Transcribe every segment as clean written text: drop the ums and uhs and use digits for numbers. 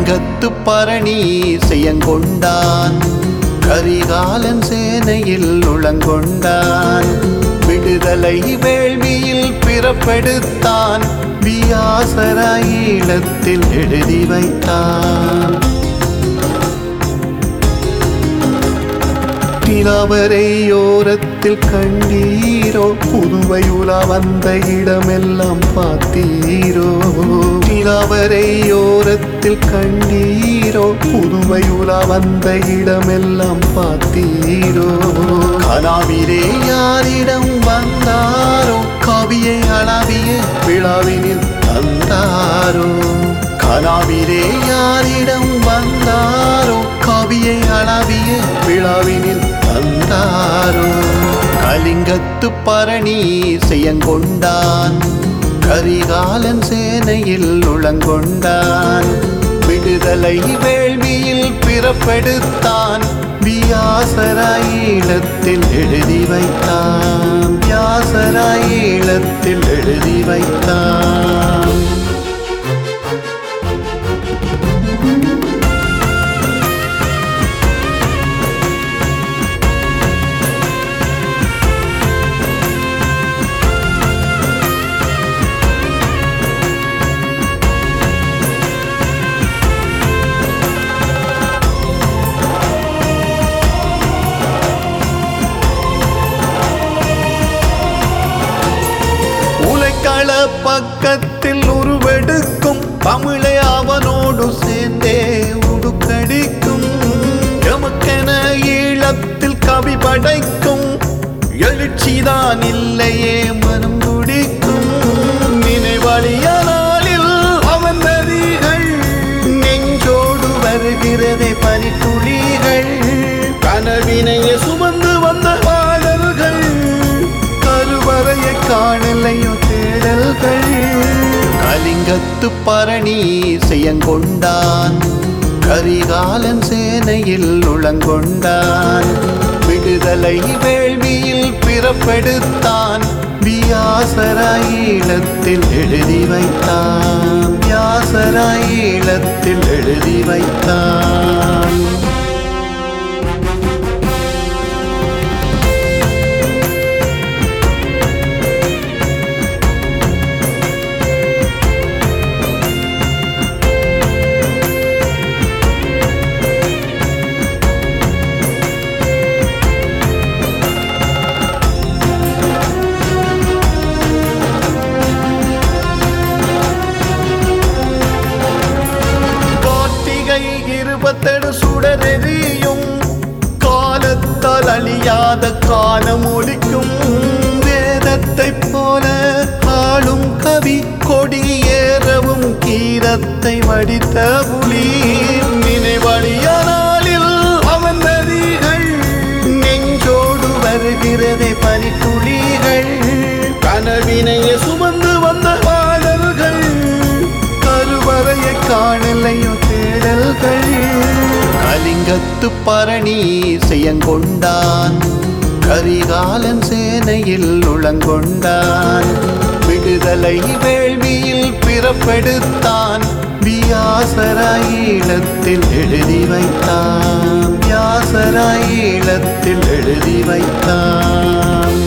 கலிங்கத்து பரணி செய்யங்கொண்டான், கரிகாலன் சேனையில் உளங்கொண்டான், விடுதலை வேள்வியில் பிறப்பெடுத்தான், வியாசராய் ஈழத்தில் எழுதி வைத்தான். நிலாவரையோரத்தில் கண்டீரோ, புதுவை உலா வந்த இடமெல்லாம் பார்த்தீரோ. நிலாவரையோரத்தில் கண்டீரோ, புதுவை உலா வந்த இடமெல்லாம் பார்த்தீரோ. கனாவிலே யாரிடம் வந்தாரோ, கவியை அளவிய விழாவினில் தந்தாரோ. கனாவிலே யாரிடம் வந்தாரோ, கவியை அளவிய விழாவினில் தந்தாரோ. கலிங்கத்து பரணி செய்யங்கொண்டான், கரிகாலன் சேனையில் உளங்கொண்டான், விடுதலை வேள்வியில் பிறப்பெடுத்தான், வியாசராய் ஈழத்தில் எழுதி வைத்தான், வியாசராய் ஈழத்தில் எழுதி வைத்தான். கள பக்கத்தில் உருவெடுக்கும் தமிழை அவனோடு சேர்ந்தே உடுக்கடிக்கும். எமக்கென ஈழத்தில் கவி படைக்கும் எழுச்சிதான் இல்லையே மனம் துடிக்கும். நினைவழிய நாளில் அவன் நதிகள் நெஞ்சோடு வருகிறதே பனித்துளிகள். கனவினைய சுமந்து வந்த பாடல்கள் கருவறையை காணலையோ தேடல்கள். கலிங்கத்து பரணி செய்யங்கொண்டான், கரிகாலன் சேனையில் உளங்கொண்டான், விடுதலை வேள்வியில் பிறப்பெடுத்தான், வியாசராய் ஈழத்தில் எழுதி வைத்தான், வியாசராய் ஈழத்தில் எழுதி வைத்தான். சுடரெறியும் காலத்தால் அழியாத காலம் ஒலிக்கும். வேதத்தை போல ஆளும் கவி கொடியேறவும் கீரத்தை வடித்த புலி. நினைவழிய நாளில் அவன் நதிகள் நெஞ்சோடு வருகிறதே பனித்துளிகள். கனவினைய சுமந்து வந்த பாடல்கள் கருவறையை காணலையோ தேடல்கள். கலிங்கத்து பரணி செய்யங்கொண்டான், கரிகாலன் சேனையில் உளங்கொண்டான், விடுதலை வேள்வியில் பிறப்பெடுத்தான், வியாசராய் ஈழத்தில் எழுதி வைத்தான், வியாசராய் ஈழத்தில் எழுதி வைத்தான்.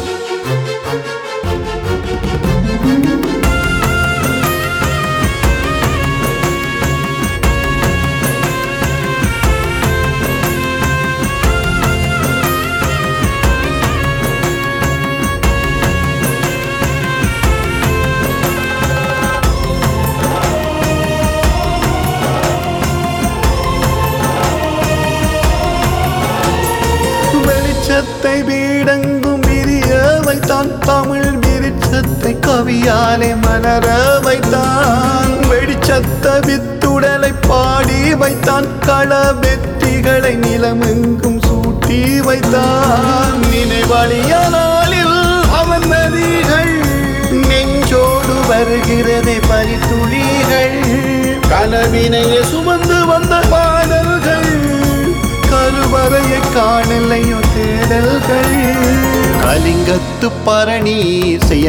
வெளிச்சத்தை வீடெங்கும் விரிய வைத்தான், தமிழ் விருட்சத்தை கவியாலே மலர வைத்தான். வெளிச்சத்தை வித்துடலை பாடி வைத்தான், கள வெற்றிகளை நிலமெங்கும் சூட்டி வைத்தான். நினைவழிய நாளில் அவன் நதிகள் நெஞ்சோடு வருகிறதே பனித்துளிகள். கனவினைய சுமந்து வந்த பாடல்கள் கருவறையை காணலையோ தேடல்கள். கலிங்கத்து பரணி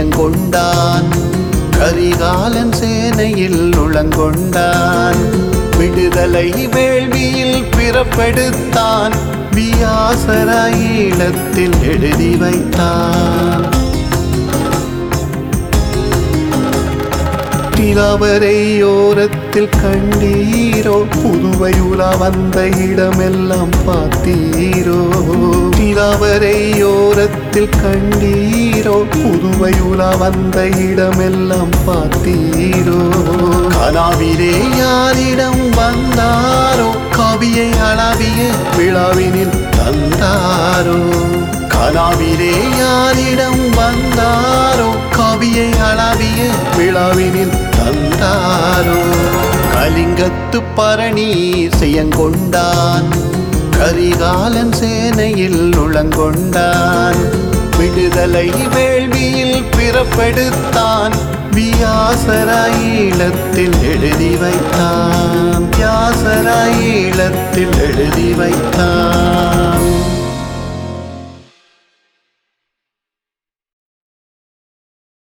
செய்யங்கொண்டான், கரிகாலன் சேனையில் உளங்கொண்டான், விடுதலை வேள்வியில் பிறப்பெடுத்தான், வியாசராய் ஈழத்தில் எழுதி வைத்தான். நிலவரையோரத்தில் கண்டீரோ, புதுவை உலா வந்த இடமெல்லாம் பார்த்தீரோ. நிலவரையோரத்தில் கண்டீரோ, புதுவை உலா வந்த இடமெல்லாம் பார்த்தீரோ. கனாவிலே யாரிடம் வந்தாரோ, கவியை அளவிய விழாவினில் தந்தாரோ. கனாவிலே யாரிடம் வந்தாரோ, கவியை அளவிய விழாவினில் தந்தாரோ. கலிங்கத்து பரணி செய்யங்கொண்டான், கரிகாலன் சேனையில் உளங்கொண்டான். விடுதலை வேள்வியில் பிறப்பெடுத்தான், வியாசராய் ஈழத்தில் எழுதி வைத்தான். வியாசராய் ஈழத்தில் எழுதி வைத்தான்.